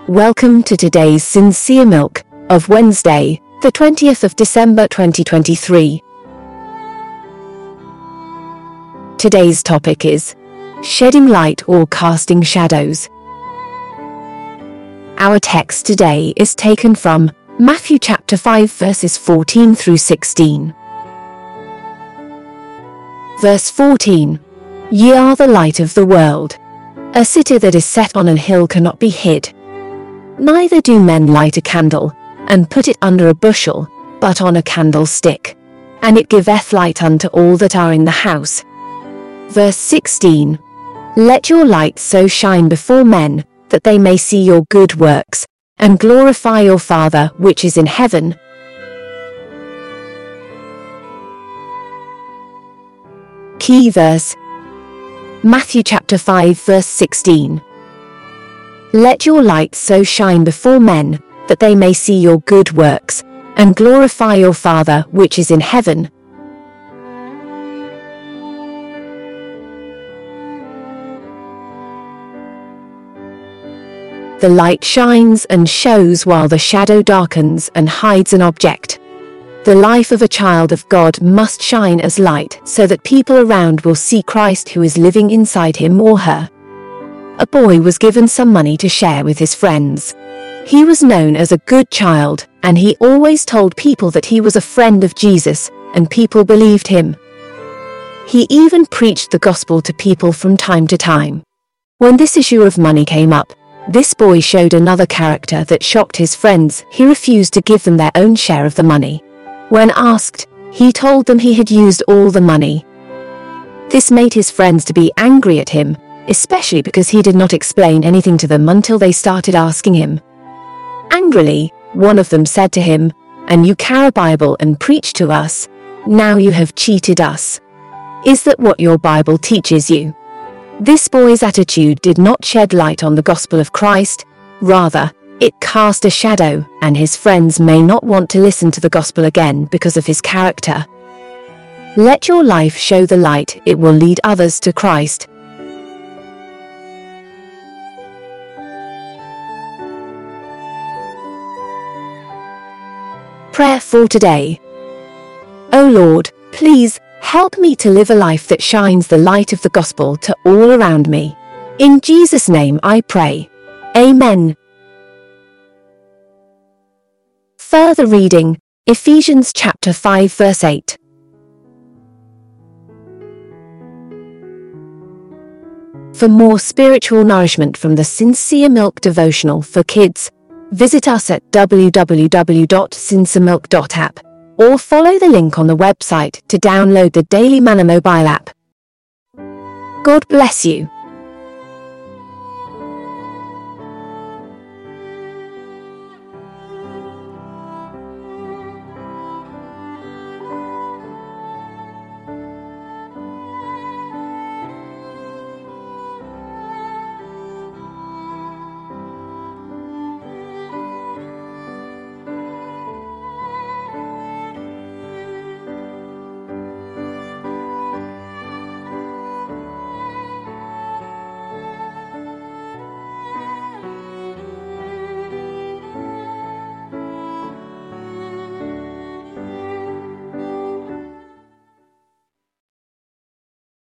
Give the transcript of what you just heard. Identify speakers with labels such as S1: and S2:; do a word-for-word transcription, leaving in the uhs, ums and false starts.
S1: Welcome to today's Sincere Milk of Wednesday, the twentieth of December twenty twenty-three. Today's topic is shedding light or casting shadows. Our text today is taken from Matthew chapter five verses fourteen through sixteen. Verse fourteen. Ye are the light of the world. A city that is set on an hill cannot be hid. Neither do men light a candle, and put it under a bushel, but on a candlestick, and it giveth light unto all that are in the house. Verse sixteen. Let your light so shine before men, that they may see your good works, and glorify your Father which is in heaven. Key verse. Matthew chapter five verse sixteen. Let your light so shine before men, that they may see your good works, and glorify your Father which is in heaven. The light shines and shows while the shadow darkens and hides an object. The life of a child of God must shine as light so that people around will see Christ who is living inside him or her. A boy was given some money to share with his friends. He was known as a good child, and he always told people that he was a friend of Jesus, and people believed him. He even preached the gospel to people from time to time. When this issue of money came up, this boy showed another character that shocked his friends. He refused to give them their own share of the money. When asked, he told them he had used all the money. This made his friends to be angry at him, especially because he did not explain anything to them until they started asking him. Angrily, one of them said to him, "And you carry a Bible and preach to us? Now you have cheated us. Is that what your Bible teaches you?" This boy's attitude did not shed light on the gospel of Christ, rather, it cast a shadow, and his friends may not want to listen to the gospel again because of his character. Let your life show the light, it will lead others to Christ. Prayer for today. O Lord, please help me to live a life that shines the light of the gospel to all around me. In Jesus' name I pray. Amen. Further reading, Ephesians chapter five verse eight. For more spiritual nourishment from the Sincere Milk devotional for kids, visit us at w w w dot sincere milk dot app or follow the link on the website to download the Daily Manna mobile app. God bless you.